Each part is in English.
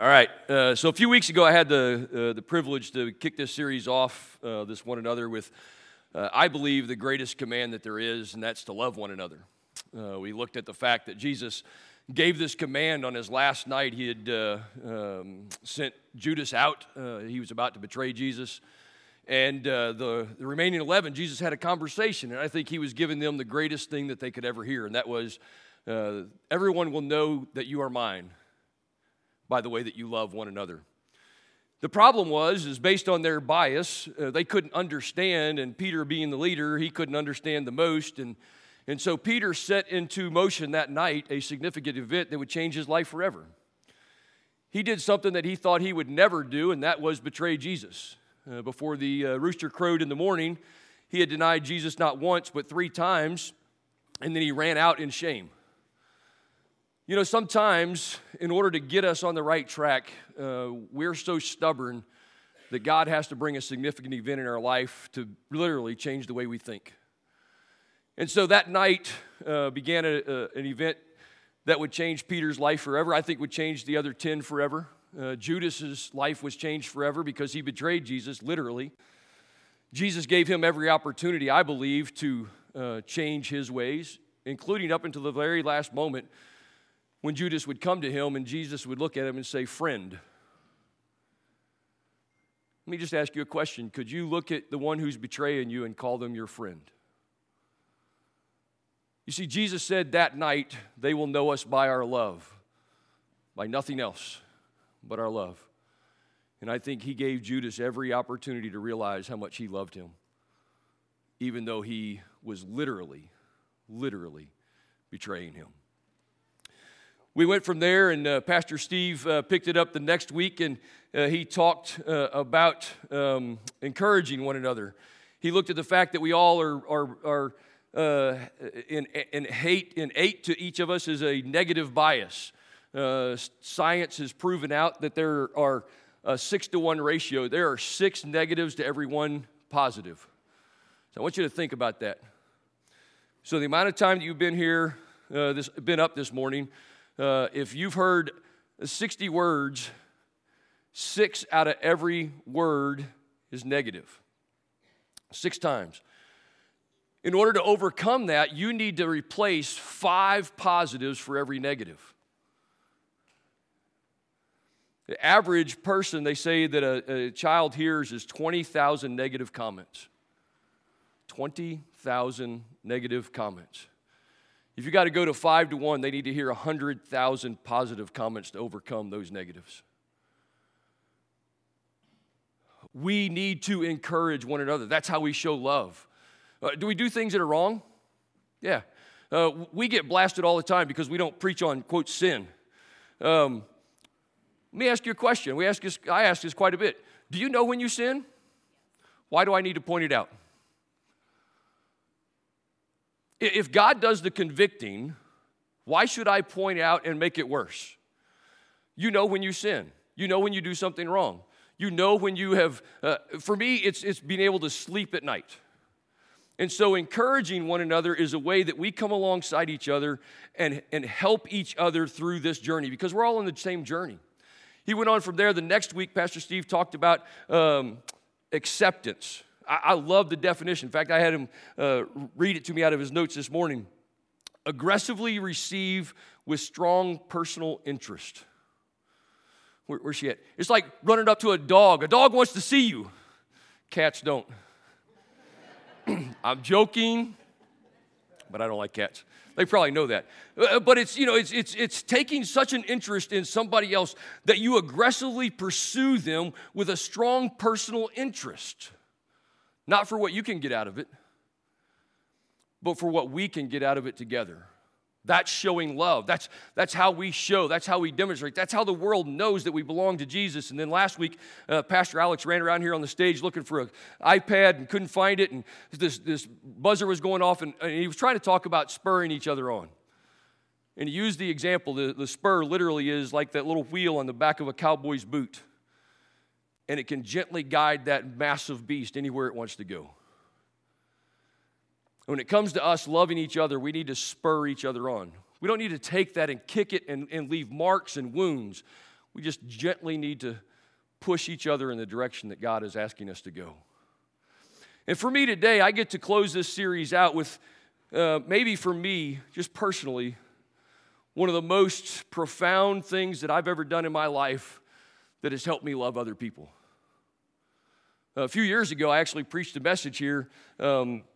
All right, so a few weeks ago I had the privilege to kick this series off, this one another, with, I believe, the greatest command that there is, and that's to love one another. We looked at the fact that Jesus gave this command on his last night. He had sent Judas out. He was about to betray Jesus. And the remaining 11, Jesus had a conversation, and I think he was giving them the greatest thing that they could ever hear, and that was, everyone will know that you are mine by the way that you love one another. The problem is based on their bias, they couldn't understand, and Peter being the leader, he couldn't understand the most, and so Peter set into motion that night a significant event that would change his life forever. He did something that he thought he would never do, and that was betray Jesus. Before the rooster crowed in the morning, he had denied Jesus not once but 3 times, and then he ran out in shame. You know, sometimes in order to get us on the right track, we're so stubborn that God has to bring a significant event in our life to literally change the way we think. And so that night began an event that would change Peter's life forever. I think would change the other 10 forever. Judas's life was changed forever because he betrayed Jesus, literally. Jesus gave him every opportunity, I believe, to change his ways, including up until the very last moment when Judas would come to him and Jesus would look at him and say, "Friend." Let me just ask you a question. Could you look at the one who's betraying you and call them your friend? You see, Jesus said that night, they will know us by our love, by nothing else but our love. And I think he gave Judas every opportunity to realize how much he loved him, even though he was literally betraying him. We went from there, and Pastor Steve picked it up the next week, and he talked about encouraging one another. He looked at the fact that we all are in hate to each of us is a negative bias. Science has proven out that there are a 6-to-1 ratio. There are 6 negatives to every 1 positive. So I want you to think about that. So the amount of time that you've been here, been up this morning, if you've heard 60 words, 6 out of every word is negative. 6 times. In order to overcome that, you need to replace 5 positives for every negative. The average person, they say that a child hears is 20,000 negative comments. 20,000 negative comments. If you got to go to 5-to-1, they need to hear 100,000 positive comments to overcome those negatives. We need to encourage one another. That's how we show love. Do we do things that are wrong? Yeah. We get blasted all the time because we don't preach on, quote, sin. Let me ask you a question. I ask this quite a bit. Do you know when you sin? Why do I need to point it out? If God does the convicting, why should I point out and make it worse? You know when you sin. You know when you do something wrong. You know when you have, for me, it's being able to sleep at night. And so encouraging one another is a way that we come alongside each other and help each other through this journey because we're all on the same journey. He went on from there. The next week, Pastor Steve talked about acceptance. I love the definition. In fact, I had him read it to me out of his notes this morning. Aggressively receive with strong personal interest. Where's she at? It's like running up to a dog. A dog wants to see you. Cats don't. I'm joking, but I don't like cats. They probably know that. But it's taking such an interest in somebody else that you aggressively pursue them with a strong personal interest. Not for what you can get out of it, but for what we can get out of it together. That's showing love. That's how we show. That's how we demonstrate. That's how the world knows that we belong to Jesus. And then last week, Pastor Alex ran around here on the stage looking for an iPad and couldn't find it. And this buzzer was going off, and he was trying to talk about spurring each other on. And he used the example, the spur literally is like that little wheel on the back of a cowboy's boot. And it can gently guide that massive beast anywhere it wants to go. When it comes to us loving each other, we need to spur each other on. We don't need to take that and kick it and leave marks and wounds. We just gently need to push each other in the direction that God is asking us to go. And for me today, I get to close this series out with maybe for me, just personally, one of the most profound things that I've ever done in my life that has helped me love other people. A few years ago, I actually preached a message here. Paul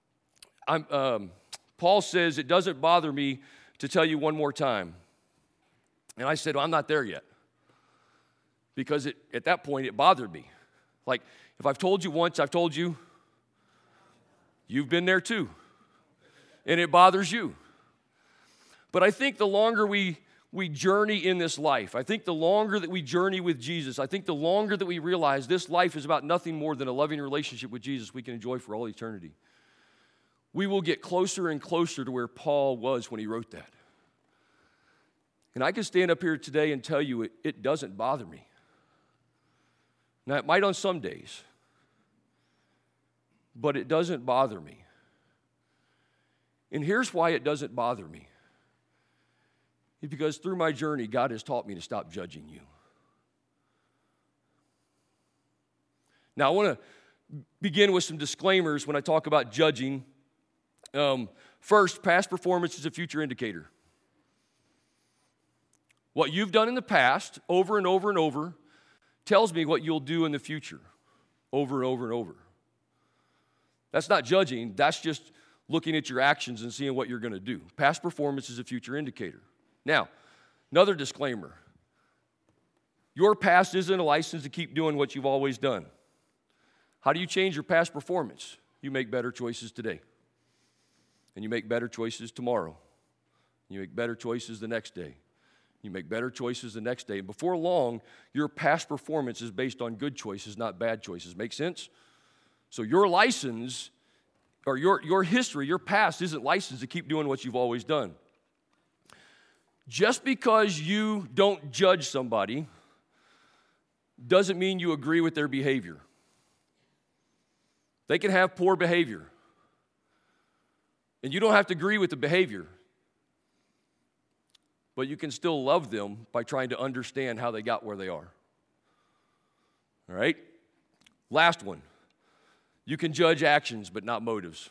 says, it doesn't bother me to tell you one more time. And I said, well, I'm not there yet. Because at that point, it bothered me. Like, if I've told you once, I've told you, you've been there too. And it bothers you. But I think the longer we journey in this life, I think the longer that we journey with Jesus, I think the longer that we realize this life is about nothing more than a loving relationship with Jesus we can enjoy for all eternity, we will get closer and closer to where Paul was when he wrote that. And I can stand up here today and tell you it doesn't bother me. Now, it might on some days, but it doesn't bother me. And here's why it doesn't bother me. It's because through my journey, God has taught me to stop judging you. Now, I want to begin with some disclaimers when I talk about judging. First, past performance is a future indicator. What you've done in the past, over and over and over, tells me what you'll do in the future, over and over and over. That's not judging, that's just looking at your actions and seeing what you're going to do. Past performance is a future indicator. Now, another disclaimer. Your past isn't a license to keep doing what you've always done. How do you change your past performance? You make better choices today. And you make better choices tomorrow. You make better choices the next day. You make better choices the next day. And before long, your past performance is based on good choices, not bad choices. Make sense? So your license, or your history, your past isn't licensed to keep doing what you've always done. Just because you don't judge somebody doesn't mean you agree with their behavior. They can have poor behavior. And you don't have to agree with the behavior. But you can still love them by trying to understand how they got where they are. All right? Last one. You can judge actions, but not motives.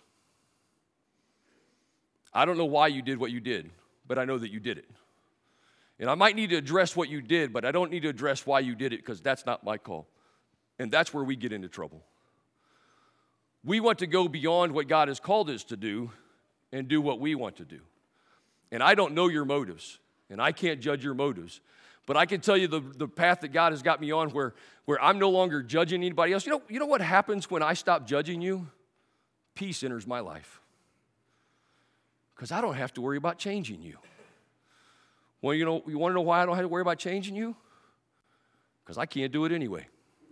I don't know why you did what you did, but I know that you did it. And I might need to address what you did, but I don't need to address why you did it because that's not my call. And that's where we get into trouble. We want to go beyond what God has called us to do and do what we want to do. And I don't know your motives. And I can't judge your motives. But I can tell you the path that God has got me on where I'm no longer judging anybody else. You know what happens when I stop judging you? Peace enters my life. Because I don't have to worry about changing you. Well, you want to know why I don't have to worry about changing you? Because I can't do it anyway.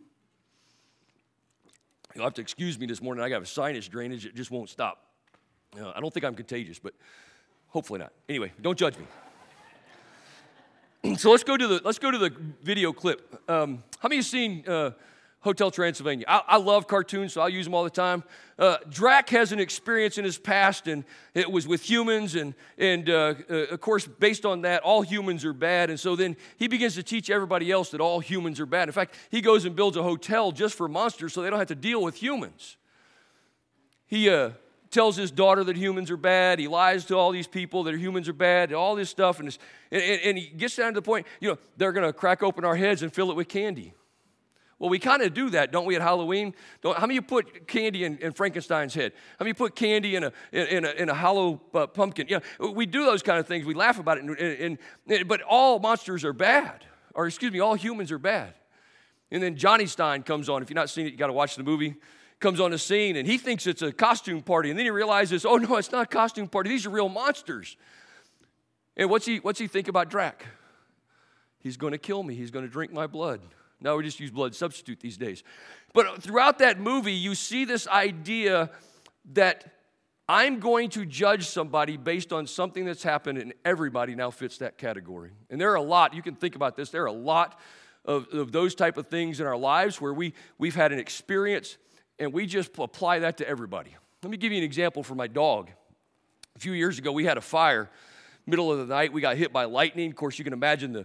You'll have to excuse me this morning. I got a sinus drainage. It just won't stop. I don't think I'm contagious, but hopefully not. Anyway, don't judge me. So let's go to the video clip. How many of you have seen Hotel Transylvania? I love cartoons, so I'll use them all the time. Drac has an experience in his past, and it was with humans, and of course, based on that, all humans are bad. And so then he begins to teach everybody else that all humans are bad. In fact, he goes and builds a hotel just for monsters so they don't have to deal with humans. He tells his daughter that humans are bad. He lies to all these people that humans are bad, all this stuff. And he gets down to the point, they're going to crack open our heads and fill it with candy. Well, we kind of do that, don't we, at Halloween? How many of you put candy in Frankenstein's head? How many of you put candy in a hollow pumpkin? We do those kind of things. We laugh about it. But all monsters are bad. All humans are bad. And then Johnny Stein comes on. If you've not seen it, you got to watch the movie. Comes on the scene, and he thinks it's a costume party. And then he realizes, oh, no, it's not a costume party. These are real monsters. And what's he think about Drac? He's going to kill me. He's going to drink my blood. Now we just use blood substitute these days. But throughout that movie, you see this idea that I'm going to judge somebody based on something that's happened, and everybody now fits that category. And there are a lot, you can think about this, there are a lot of those type of things in our lives where we've had an experience, and we just apply that to everybody. Let me give you an example for my dog. A few years ago, we had a fire. Middle of the night, we got hit by lightning. Of course, you can imagine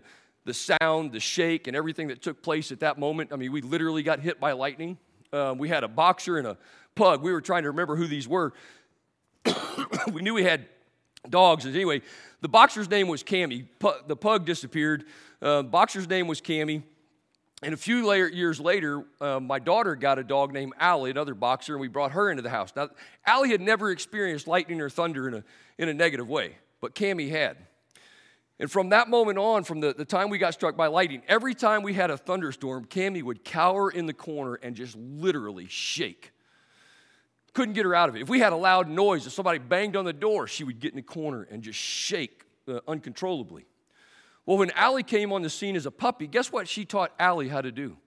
the sound, the shake, and everything that took place at that moment. I mean, we literally got hit by lightning. We had a boxer and a pug. We were trying to remember who these were. We knew we had dogs. And anyway, the boxer's name was Cammy. The pug disappeared. Boxer's name was Cammy. And a few years later, my daughter got a dog named Allie, another boxer, and we brought her into the house. Now, Allie had never experienced lightning or thunder in a negative way, but Cammy had. And from that moment on, from the time we got struck by lightning, every time we had a thunderstorm, Cammy would cower in the corner and just literally shake. Couldn't get her out of it. If we had a loud noise, if somebody banged on the door, she would get in the corner and just shake uncontrollably. Well, when Allie came on the scene as a puppy, guess what she taught Allie how to do?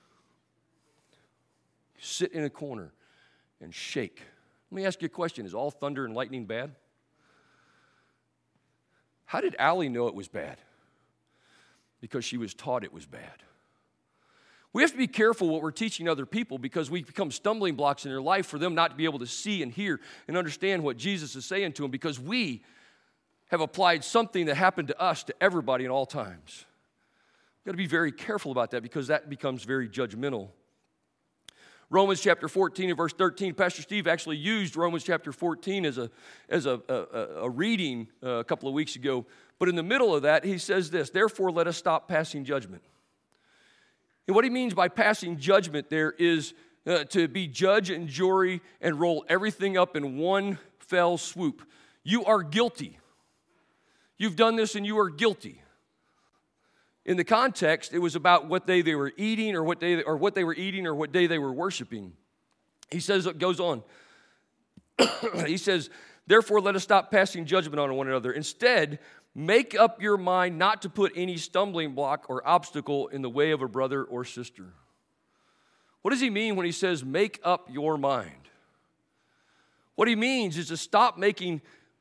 Sit in a corner and shake. Let me ask you a question. Is all thunder and lightning bad? How did Allie know it was bad? Because she was taught it was bad. We have to be careful what we're teaching other people because we become stumbling blocks in their life for them not to be able to see and hear and understand what Jesus is saying to them because we have applied something that happened to us to everybody in all times. We've got to be very careful about that because that becomes very judgmental. Romans chapter 14 and verse 13, Pastor Steve actually used Romans chapter 14 as a reading a couple of weeks ago. But in the middle of that, he says this, therefore let us stop passing judgment. And what he means by passing judgment there is to be judge and jury and roll everything up in one fell swoop. You are guilty. You've done this and you are guilty. In the context, it was about what day they were eating or what day they were worshiping. He says, it goes on. He says, therefore let us stop passing judgment on one another. Instead, make up your mind not to put any stumbling block or obstacle in the way of a brother or sister. What does he mean when he says make up your mind? What he means is to stop making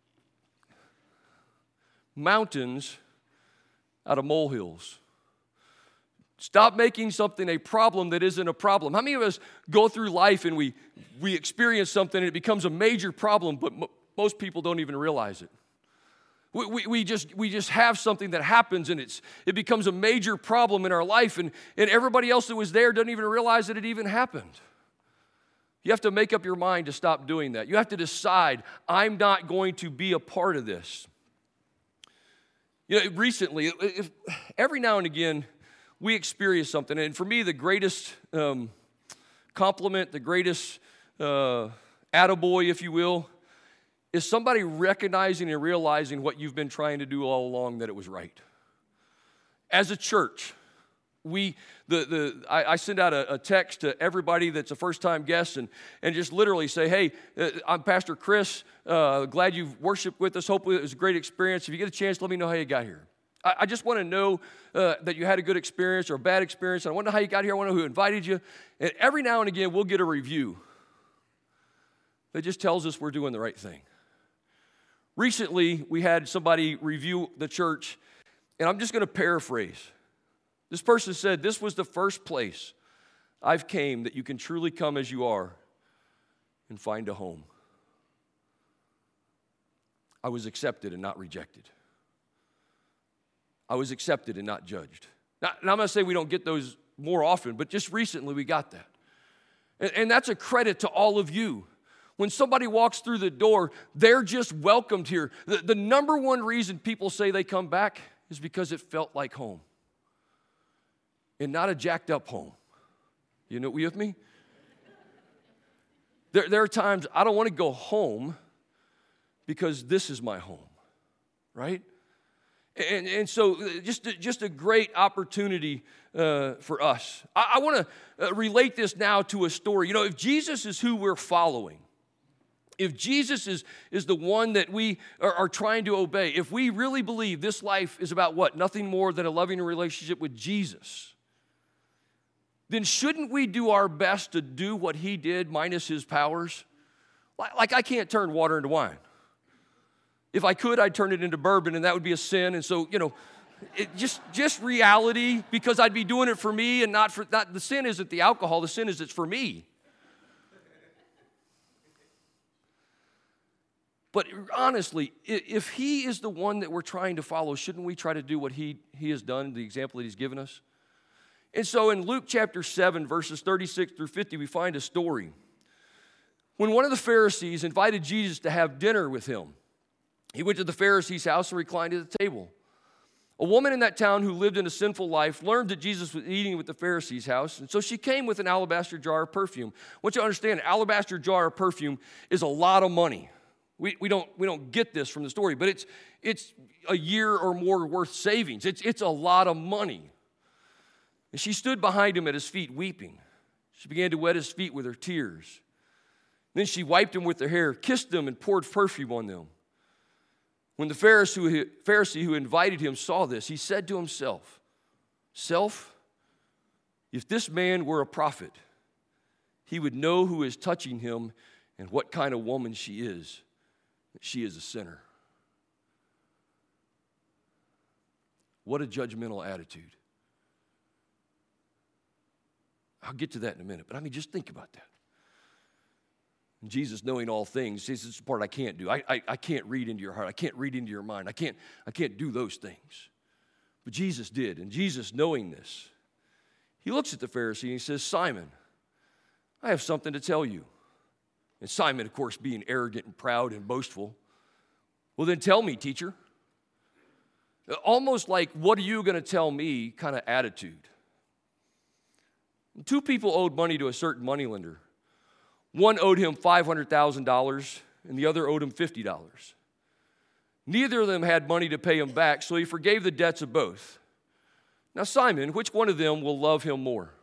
mountains out of molehills. Stop making something a problem that isn't a problem. How many of us go through life and we experience something and it becomes a major problem, but most people don't even realize it? We just have something that happens and it becomes a major problem in our life and everybody else that was there doesn't even realize that it even happened. You have to make up your mind to stop doing that. You have to decide, I'm not going to be a part of this. You know, recently, every now and again, we experience something. And for me, the greatest compliment, the greatest attaboy, if you will, is somebody recognizing and realizing what you've been trying to do all along, that it was right. As a church, I send out a text to everybody that's a first-time guest and just literally say, hey, I'm Pastor Chris. Glad you've worshiped with us. Hopefully it was a great experience. If you get a chance, let me know how you got here. I just want to know that you had a good experience or a bad experience. I want to know how you got here. I want to know who invited you. And every now and again, we'll get a review that just tells us we're doing the right thing. Recently, we had somebody review the church, and I'm just going to paraphrase. This person said, this was the first place I've came that you can truly come as you are and find a home. I was accepted and not rejected. I was accepted and not judged. Now I'm going to say we don't get those more often, but just recently we got that. And that's a credit to all of you. When somebody walks through the door, they're just welcomed here. The number one reason people say they come back is because it felt like home. And not a jacked up home. You know, you with me? There are times I don't want to go home because this is my home, right? And so just a great opportunity for us. I want to relate this now to a story. You know, if Jesus is who we're following, if Jesus is the one that we are trying to obey, if we really believe this life is about what? Nothing more than a loving relationship with Jesus, then shouldn't we do our best to do what he did minus his powers? Like I can't turn water into wine. If I could, I'd turn it into bourbon, and that would be a sin. And so, you know, just reality, because I'd be doing it for me and not the sin isn't the alcohol, the sin is it's for me. But honestly, if he is the one that we're trying to follow, shouldn't we try to do what he has done, the example that he's given us? And so in Luke chapter 7, verses 36 through 50, we find a story. When one of the Pharisees invited Jesus to have dinner with him, he went to the Pharisee's house and reclined at the table. A woman in that town who lived in a sinful life learned that Jesus was eating with the Pharisee's house, and so she came with an alabaster jar of perfume. I want you to understand, an alabaster jar of perfume is a lot of money. We don't get this from the story, but it's a year or more worth savings. It's a lot of money. And she stood behind him at his feet weeping. She began to wet his feet with her tears. Then she wiped him with her hair, kissed them, and poured perfume on them. When the Pharisee who invited him saw this, he said to himself, "Self, if this man were a prophet, he would know who is touching him and what kind of woman she is, that she is a sinner." What a judgmental attitude. I'll get to that in a minute, but I mean, just think about that. And Jesus, knowing all things, says, this is the part I can't do. I can't read into your heart. I can't read into your mind. I can't do those things. But Jesus did, and Jesus, knowing this, he looks at the Pharisee and he says, "Simon, I have something to tell you." And Simon, of course, being arrogant and proud and boastful, "Well, then tell me, teacher." Almost like, "What are you going to tell me?" kind of attitude. Two people owed money to a certain moneylender. One owed him $500,000, and the other owed him $50. Neither of them had money to pay him back, so he forgave the debts of both. Now, Simon, which one of them will love him more?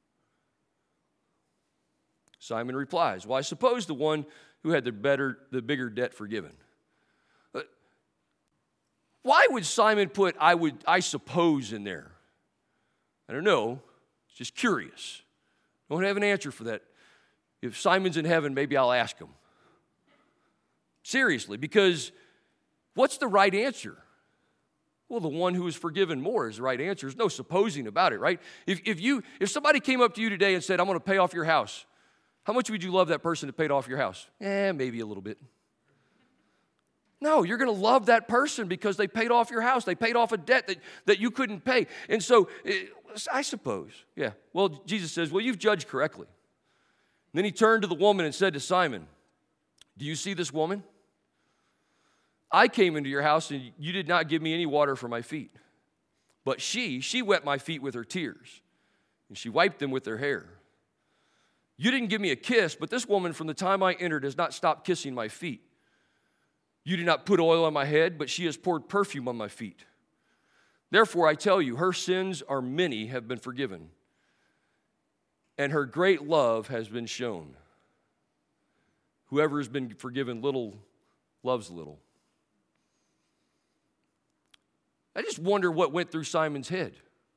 Simon replies, "Well, I suppose the one who had the bigger debt forgiven." Why would Simon put I suppose in there? I don't know. Just curious. Don't have an answer for that. If Simon's in heaven, maybe I'll ask him. Seriously, because what's the right answer? Well, the one who is forgiven more is the right answer. There's no supposing about it, right? If somebody came up to you today and said, "I'm going to pay off your house," how much would you love that person that paid off your house? Maybe a little bit. No, you're going to love that person because they paid off your house. They paid off a debt that you couldn't pay. And so, I suppose, yeah. Well, Jesus says, "Well, you've judged correctly." Then he turned to the woman and said to Simon, "Do you see this woman? I came into your house and you did not give me any water for my feet. But she wet my feet with her tears, and she wiped them with her hair. You didn't give me a kiss, but this woman from the time I entered has not stopped kissing my feet. You did not put oil on my head, but she has poured perfume on my feet. Therefore, I tell you, her sins are many, have been forgiven, and her great love has been shown. Whoever has been forgiven little loves little." I just wonder what went through Simon's head.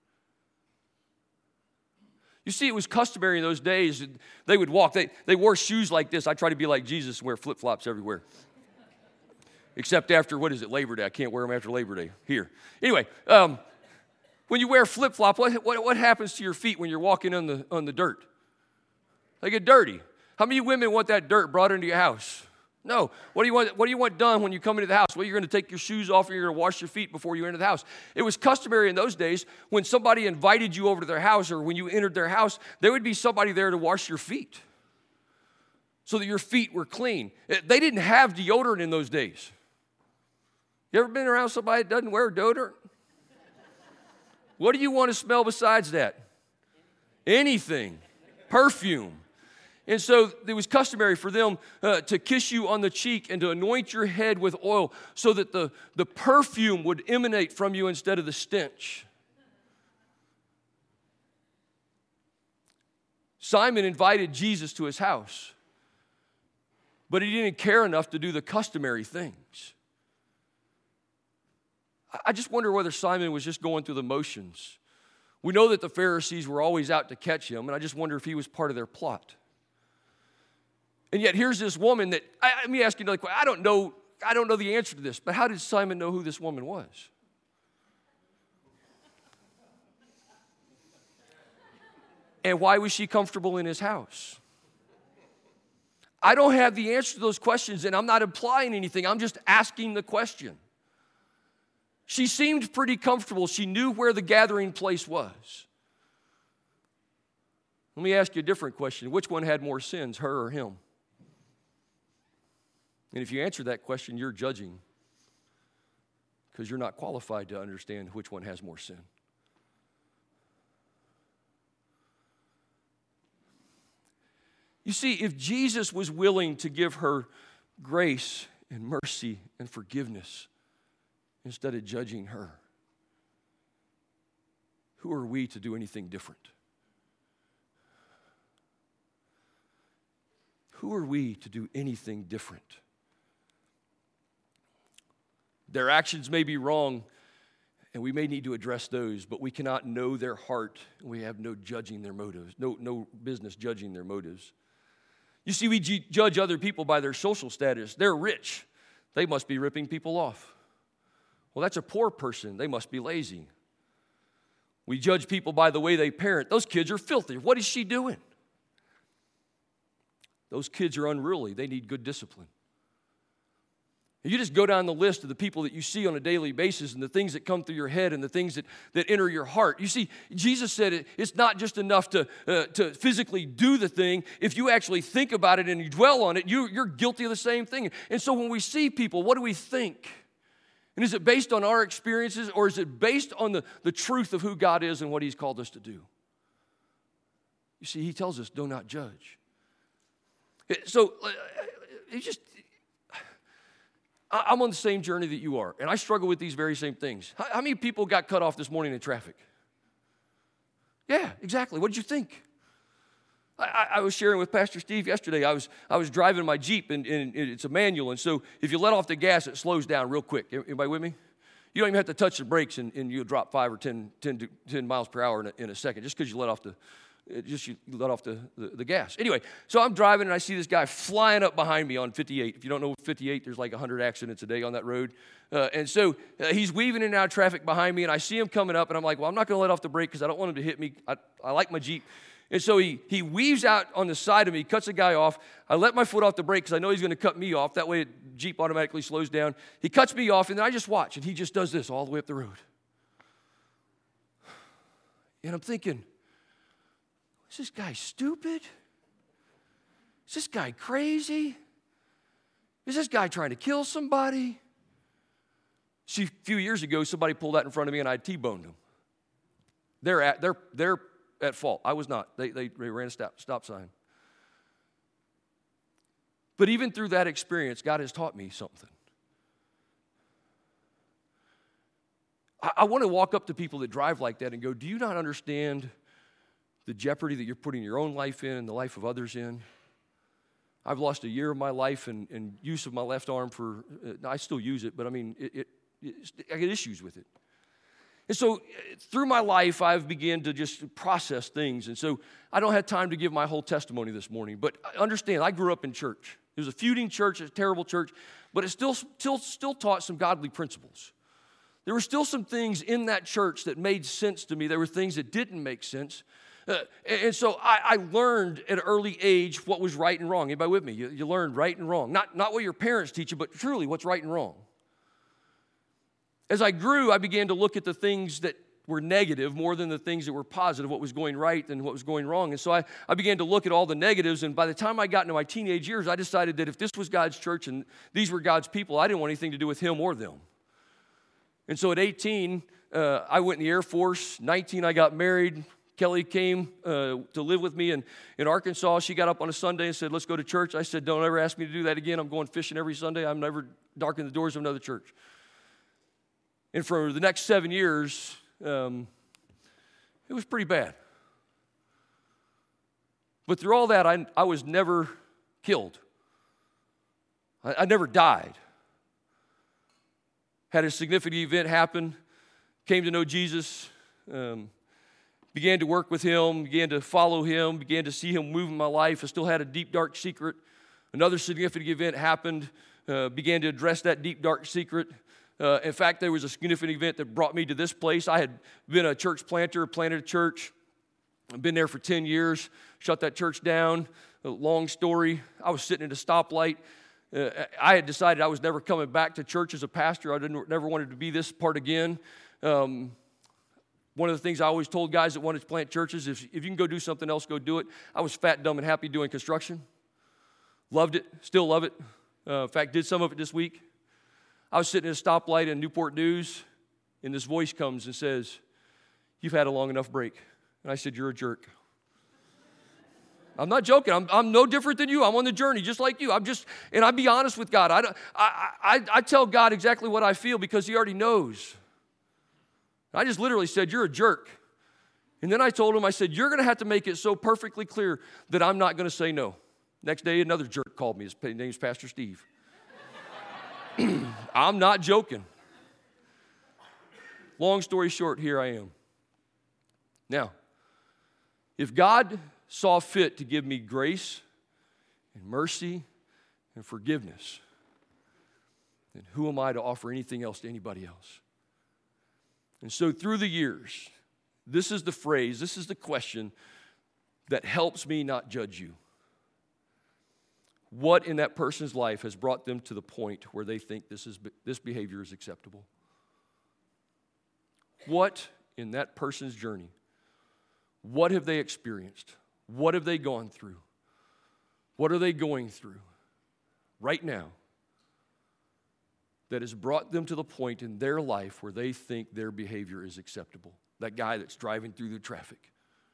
You see, it was customary in those days. They would walk. They wore shoes like this. I try to be like Jesus and wear flip-flops everywhere. Except after, Labor Day. I can't wear them after Labor Day. Here. Anyway, when you wear flip-flop, what happens to your feet when you're walking on the dirt? They get dirty. How many women want that dirt brought into your house? No. What do you want done when you come into the house? Well, you're going to take your shoes off and you're going to wash your feet before you enter the house. It was customary in those days when somebody invited you over to their house or when you entered their house, there would be somebody there to wash your feet so that your feet were clean. They didn't have deodorant in those days. You ever been around somebody that doesn't wear deodorant? What do you want to smell besides that? Anything. Perfume. And so it was customary for them to kiss you on the cheek and to anoint your head with oil so that the perfume would emanate from you instead of the stench. Simon invited Jesus to his house, but he didn't care enough to do the customary things. I just wonder whether Simon was just going through the motions. We know that the Pharisees were always out to catch him, and I just wonder if he was part of their plot. And yet here's this woman that, let me ask you another question. I don't know the answer to this, but how did Simon know who this woman was? And why was she comfortable in his house? I don't have the answer to those questions, and I'm not implying anything. I'm just asking the question. She seemed pretty comfortable. She knew where the gathering place was. Let me ask you a different question. Which one had more sins, her or him? And if you answer that question, you're judging because you're not qualified to understand which one has more sin. You see, if Jesus was willing to give her grace and mercy and forgiveness instead of judging her, who are we to do anything different? Who are we to do anything different? Their actions may be wrong, and we may need to address those, but we cannot know their heart. We have no judging their motives, no business judging their motives. You see, we judge other people by their social status. They're rich. They must be ripping people off. Well, that's a poor person. They must be lazy. We judge people by the way they parent. Those kids are filthy. What is she doing? Those kids are unruly. They need good discipline. You just go down the list of the people that you see on a daily basis and the things that come through your head and the things that enter your heart. You see, Jesus said it's not just enough to physically do the thing. If you actually think about it and you dwell on it, you're guilty of the same thing. And so when we see people, what do we think? And is it based on our experiences, or is it based on the truth of who God is and what He's called us to do? You see, He tells us, do not judge. So I'm on the same journey that you are, and I struggle with these very same things. How many people got cut off this morning in traffic? Yeah, exactly. What did you think? I was sharing with Pastor Steve yesterday. I was driving my Jeep, and it's a manual, and so if you let off the gas, it slows down real quick. Everybody with me? You don't even have to touch the brakes, and you'll drop 5 or 10 miles per hour in a second just because you let off the gas. Anyway, so I'm driving, and I see this guy flying up behind me on 58. If you don't know 58, there's like 100 accidents a day on that road. And so he's weaving in and out of traffic behind me, and I see him coming up, and I'm like, well, I'm not going to let off the brake because I don't want him to hit me. I like my Jeep. And so he weaves out on the side of me, cuts the guy off. I let my foot off the brake because I know he's going to cut me off. That way, the Jeep automatically slows down. He cuts me off, and then I just watch, and he just does this all the way up the road. And I'm thinking, is this guy stupid? Is this guy crazy? Is this guy trying to kill somebody? See, a few years ago, somebody pulled out in front of me, and I T-boned them. They're at fault. I was not. They ran a stop sign. But even through that experience, God has taught me something. I want to walk up to people that drive like that and go, do you not understand the jeopardy that you're putting your own life in and the life of others in? I've lost a year of my life and use of my left arm for, I still use it, but I mean, I get issues with it. And so through my life, I've begun to just process things. And so I don't have time to give my whole testimony this morning. But understand, I grew up in church. It was a feuding church, a terrible church, but it still taught some godly principles. There were still some things in that church that made sense to me. There were things that didn't make sense. And so I learned at an early age what was right and wrong. Anybody with me? You learned right and wrong. Not what your parents teach you, but truly what's right and wrong. As I grew, I began to look at the things that were negative more than the things that were positive, what was going right and what was going wrong. And so I began to look at all the negatives, and by the time I got into my teenage years, I decided that if this was God's church and these were God's people, I didn't want anything to do with Him or them. And so at 18, I went in the Air Force. 19, I got married. Kelly came to live with me in Arkansas. She got up on a Sunday and said, let's go to church. I said, don't ever ask me to do that again. I'm going fishing every Sunday. I'm never darkening the doors of another church. And for the next 7 years, it was pretty bad. But through all that, I was never killed. I never died. Had a significant event happen, came to know Jesus, began to work with Him, began to follow Him, began to see Him move in my life. I still had a deep, dark secret. Another significant event happened, began to address that deep, dark secret. In fact, there was a significant event that brought me to this place. I had been a church planter, planted a church. I've been there for 10 years, shut that church down. A long story, I was sitting at a stoplight. I had decided I was never coming back to church as a pastor. I never wanted to be this part again. One of the things I always told guys that wanted to plant churches, if you can go do something else, go do it. I was fat, dumb, and happy doing construction. Loved it, still love it. In fact, did some of it this week. I was sitting at a stoplight in Newport News, and this voice comes and says, "You've had a long enough break." And I said, "You're a jerk." I'm not joking. I'm no different than you. I'm on the journey just like you. And I be honest with God. I tell God exactly what I feel because He already knows. I just literally said, "You're a jerk." And then I told him, I said, "You're going to have to make it so perfectly clear that I'm not going to say no." Next day, another jerk called me. His name's Pastor Steve. I'm not joking. Long story short, here I am. Now, if God saw fit to give me grace and mercy and forgiveness, then who am I to offer anything else to anybody else? And so through the years, this is the phrase, this is the question that helps me not judge you. What in that person's life has brought them to the point where they think this behavior is acceptable? What in that person's journey, what have they experienced? What have they gone through? What are they going through right now that has brought them to the point in their life where they think their behavior is acceptable? That guy that's driving through the traffic.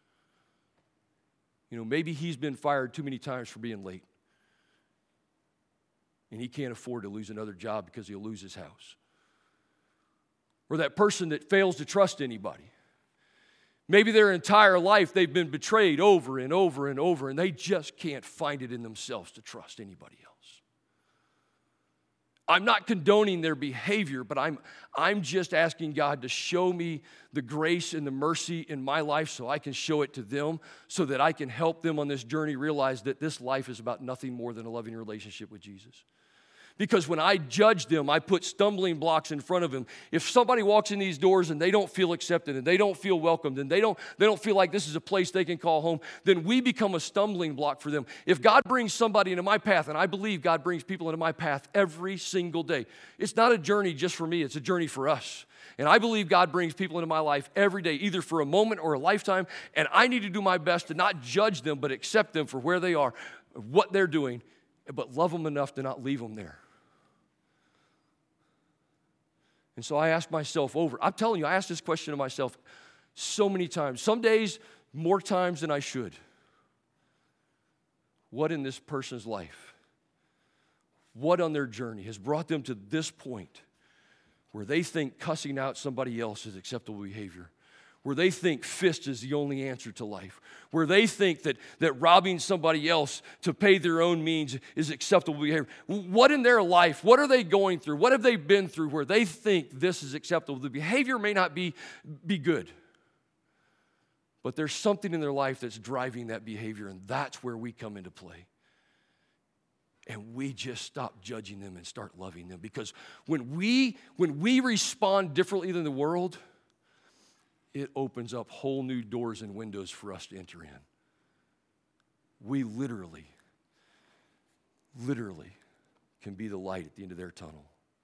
Maybe he's been fired too many times for being late. And he can't afford to lose another job because he'll lose his house. Or that person that fails to trust anybody. Maybe their entire life they've been betrayed over and over and over, and they just can't find it in themselves to trust anybody else. I'm not condoning their behavior, but I'm just asking God to show me the grace and the mercy in my life so I can show it to them, so that I can help them on this journey realize that this life is about nothing more than a loving relationship with Jesus. Because when I judge them, I put stumbling blocks in front of them. If somebody walks in these doors and they don't feel accepted and they don't feel welcomed and they don't feel like this is a place they can call home, then we become a stumbling block for them. If God brings somebody into my path, and I believe God brings people into my path every single day, it's not a journey just for me, it's a journey for us. And I believe God brings people into my life every day, either for a moment or a lifetime, and I need to do my best to not judge them, but accept them for where they are, what they're doing, but love them enough to not leave them there. And so I ask myself I'm telling you, I ask this question to myself so many times. Some days, more times than I should. What in this person's life, what on their journey has brought them to this point where they think cussing out somebody else is acceptable behavior? Where they think fist is the only answer to life, where they think that robbing somebody else to pay their own means is acceptable behavior. What in their life, what are they going through? What have they been through where they think this is acceptable? The behavior may not be good, but there's something in their life that's driving that behavior, and that's where we come into play. And we just stop judging them and start loving them. Because when we respond differently than the world, it opens up whole new doors and windows for us to enter in. We literally can be the light at the end of their tunnel.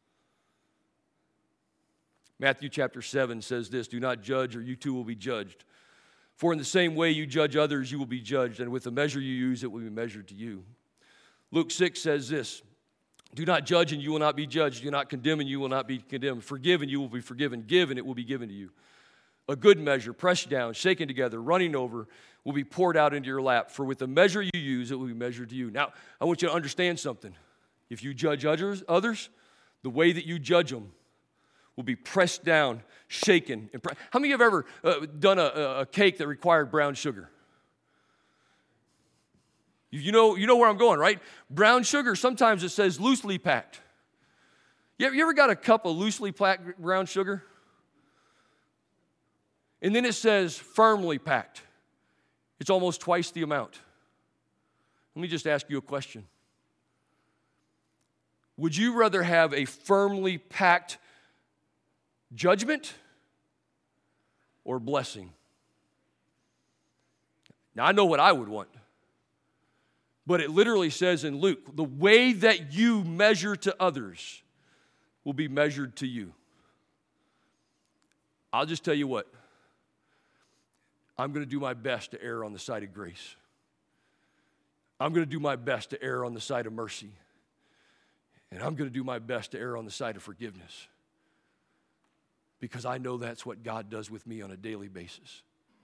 Matthew chapter 7 says this, "Do not judge, or you too will be judged. For in the same way you judge others, you will be judged, and with the measure you use, it will be measured to you." Luke 6 says this, "Do not judge, and you will not be judged. Do not condemn, and you will not be condemned. Forgive, and you will be forgiven. Give, and it will be given to you. A good measure, pressed down, shaken together, running over, will be poured out into your lap. For with the measure you use, it will be measured to you." Now, I want you to understand something. If you judge others, the way that you judge them will be pressed down, shaken. How many of you have ever done a cake that required brown sugar? You know where I'm going, right? Brown sugar, sometimes it says loosely packed. You ever got a cup of loosely packed brown sugar? And then it says firmly packed. It's almost twice the amount. Let me just ask you a question. Would you rather have a firmly packed judgment or blessing? Now, I know what I would want. But it literally says in Luke, the way that you measure to others will be measured to you. I'll just tell you what, I'm going to do my best to err on the side of grace. I'm going to do my best to err on the side of mercy. And I'm going to do my best to err on the side of forgiveness. Because I know that's what God does with me on a daily basis.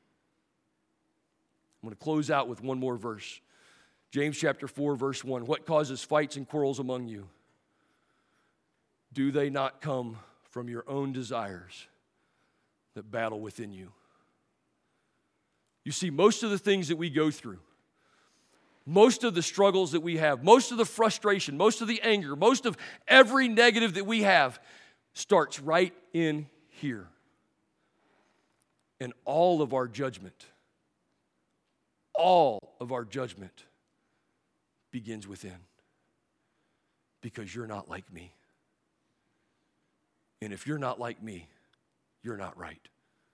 I'm going to close out with one more verse. James chapter 4, verse 1. What causes fights and quarrels among you? Do they not come from your own desires that battle within you? You see, most of the things that we go through, most of the struggles that we have, most of the frustration, most of the anger, most of every negative that we have starts right in here. And all of our judgment begins within. Because you're not like me. And if you're not like me, you're not right.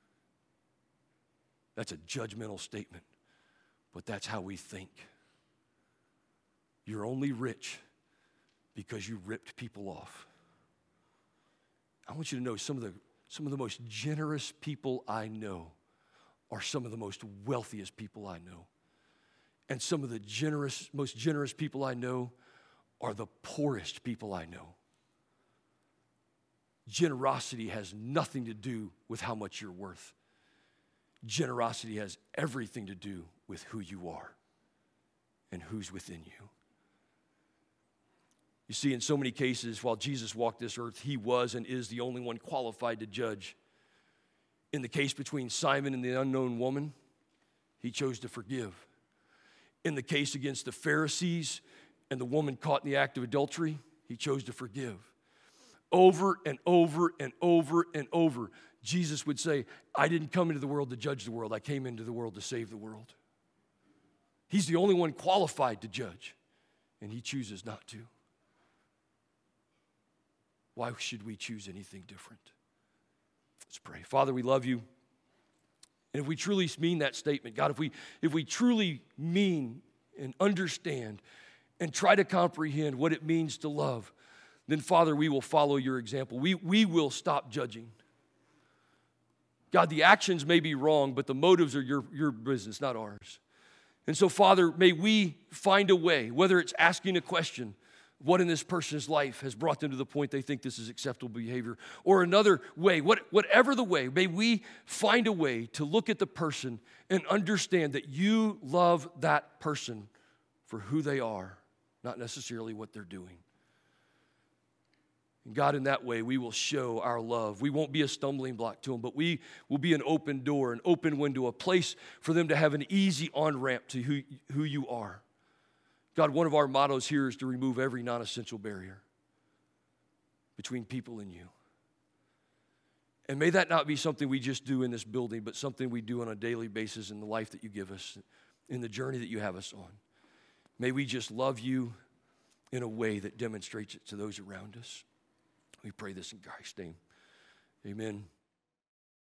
That's a judgmental statement, but that's how we think. You're only rich because you ripped people off. I want you to know some of the most generous people I know are some of the most wealthiest people I know. And some of the most generous people I know are the poorest people I know. Generosity has nothing to do with how much you're worth. Generosity has everything to do with who you are and who's within you. You see, in so many cases, while Jesus walked this earth, he was and is the only one qualified to judge. In the case between Simon and the unknown woman, he chose to forgive. In the case against the Pharisees and the woman caught in the act of adultery, he chose to forgive. Over and over and over and over, Jesus would say, I didn't come into the world to judge the world. I came into the world to save the world. He's the only one qualified to judge, and he chooses not to. Why should we choose anything different? Let's pray. Father, we love you. And if we truly mean that statement, God, if we truly mean and understand and try to comprehend what it means to love, then, Father, we will follow your example. We will stop judging. God, the actions may be wrong, but the motives are your business, not ours. And so, Father, may we find a way, whether it's asking a question, what in this person's life has brought them to the point they think this is acceptable behavior, or another way, whatever the way, may we find a way to look at the person and understand that you love that person for who they are, not necessarily what they're doing. And God, in that way, we will show our love. We won't be a stumbling block to them, but we will be an open door, an open window, a place for them to have an easy on-ramp to who you are. God, one of our mottos here is to remove every non-essential barrier between people and you. And may that not be something we just do in this building, but something we do on a daily basis in the life that you give us, in the journey that you have us on. May we just love you in a way that demonstrates it to those around us. We pray this in Christ's name. Amen.